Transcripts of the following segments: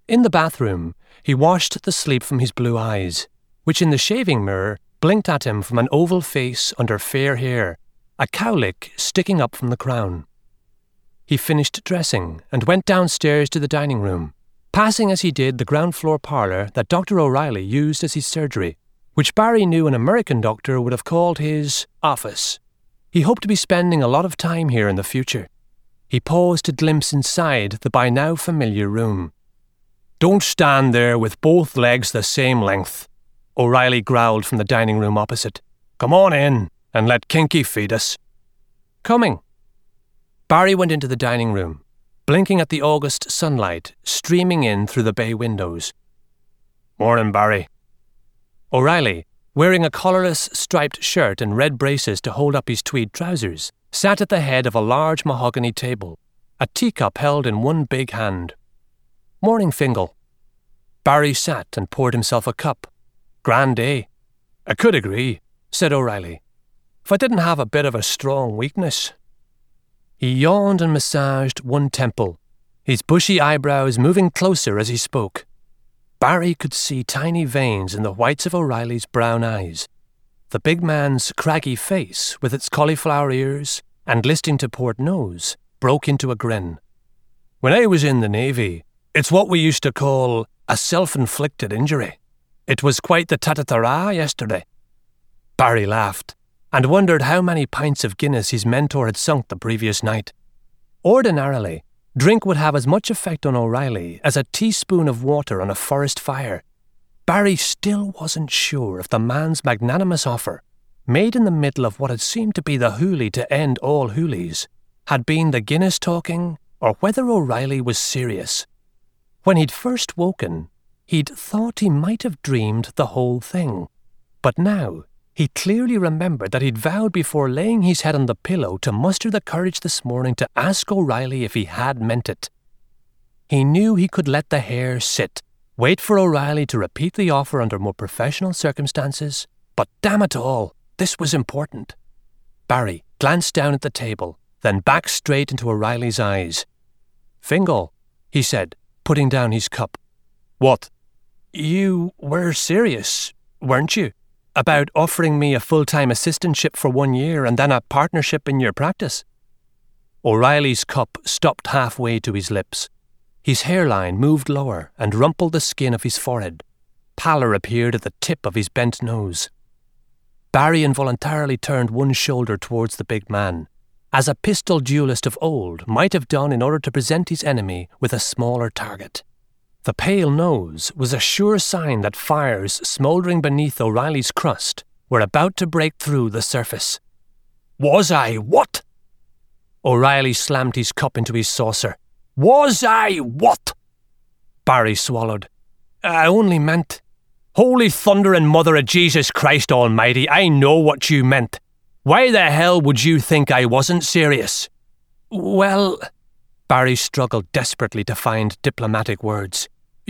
In the bathroom, he washed the sleep from his blue eyes, which in the shaving mirror blinked at him from an oval face under fair hair, a cowlick sticking up from the crown. He finished dressing and went downstairs to the dining room, passing as he did the ground floor parlour that Dr. O'Reilly used as his surgery, which Barry knew an American doctor would have called his office. He hoped to be spending a lot of time here in the future. He paused to glimpse inside the by now familiar room. "Don't stand there with both legs the same length," O'Reilly growled from the dining room opposite. "Come on in and let Kinky feed us." "Coming." Barry went into the dining room, blinking at the August sunlight streaming in through the bay windows. "Morning, Barry." O'Reilly, wearing a collarless striped shirt and red braces to hold up his tweed trousers, sat at the head of a large mahogany table, a teacup held in one big hand. "Morning, Fingal." Barry sat and poured himself a cup. "Grand day." "I could agree," said O'Reilly, "if I didn't have a bit of a strong weakness." He yawned and massaged one temple, his bushy eyebrows moving closer as he spoke. Barry could see tiny veins in the whites of O'Reilly's brown eyes. The big man's craggy face, with its cauliflower ears and listing to port nose, broke into a grin. "When I was in the Navy, it's what we used to call a self-inflicted injury. It was quite the ta-ta-ta-ra yesterday." Barry laughed and wondered how many pints of Guinness his mentor had sunk the previous night. Ordinarily, drink would have as much effect on O'Reilly as a teaspoon of water on a forest fire. Barry still wasn't sure if the man's magnanimous offer, made in the middle of what had seemed to be the hoolie to end all hoolies, had been the Guinness talking, or whether O'Reilly was serious. When he'd first woken, he'd thought he might have dreamed the whole thing. But now, he clearly remembered that he'd vowed before laying his head on the pillow to muster the courage this morning to ask O'Reilly if he had meant it. He knew he could let the hair sit, wait for O'Reilly to repeat the offer under more professional circumstances, but damn it all, this was important. Barry glanced down at the table, then back straight into O'Reilly's eyes. "Fingal," he said, putting down his cup. "What?" "You were serious, weren't you, about offering me a full-time assistantship for 1 year and then a partnership in your practice?" O'Reilly's cup stopped halfway to his lips. His hairline moved lower and rumpled the skin of his forehead. Pallor appeared at the tip of his bent nose. Barry involuntarily turned one shoulder towards the big man, as a pistol duelist of old might have done in order to present his enemy with a smaller target. The pale nose was a sure sign that fires smouldering beneath O'Reilly's crust were about to break through the surface. "Was I what?" O'Reilly slammed his cup into his saucer. "Was I what?" Barry swallowed. "I only meant—" "Holy thunder and mother of Jesus Christ Almighty, I know what you meant. Why the hell would you think I wasn't serious?" "Well—" Barry struggled desperately to find diplomatic words.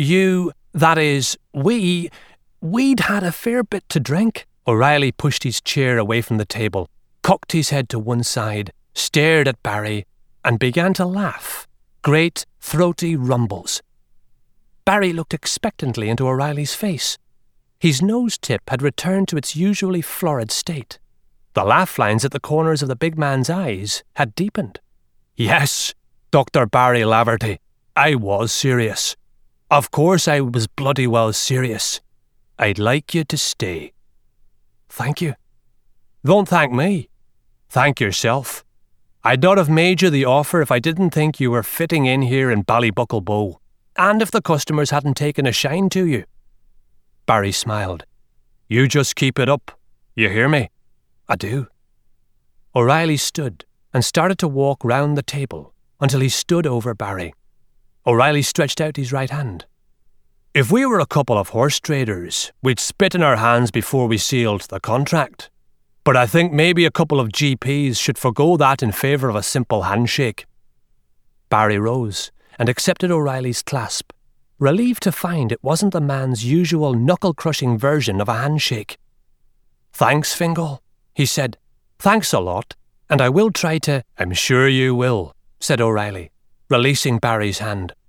That is, we'd had a fair bit to drink." O'Reilly pushed his chair away from the table, cocked his head to one side, stared at Barry, and began to laugh. Great, throaty rumbles. Barry looked expectantly into O'Reilly's face. His nose tip had returned to its usually florid state. The laugh lines at the corners of the big man's eyes had deepened. "Yes, Dr. Barry Laverty, I was serious. Of course I was bloody well serious. I'd like you to stay." "Thank you." "Don't thank me. Thank yourself. I'd not have made you the offer if I didn't think you were fitting in here in Ballybuckle Bow, and if the customers hadn't taken a shine to you." Barry smiled. "You just keep it up. You hear me?" "I do." O'Reilly stood and started to walk round the table until he stood over Barry. O'Reilly stretched out his right hand. "If we were a couple of horse traders, we'd spit in our hands before we sealed the contract. But I think maybe a couple of GPs should forgo that in favour of a simple handshake." Barry rose and accepted O'Reilly's clasp, relieved to find it wasn't the man's usual knuckle-crushing version of a handshake. "Thanks, Fingal," he said. "Thanks a lot, and I will try to—" "I'm sure you will," said O'Reilly, releasing Barry's hand.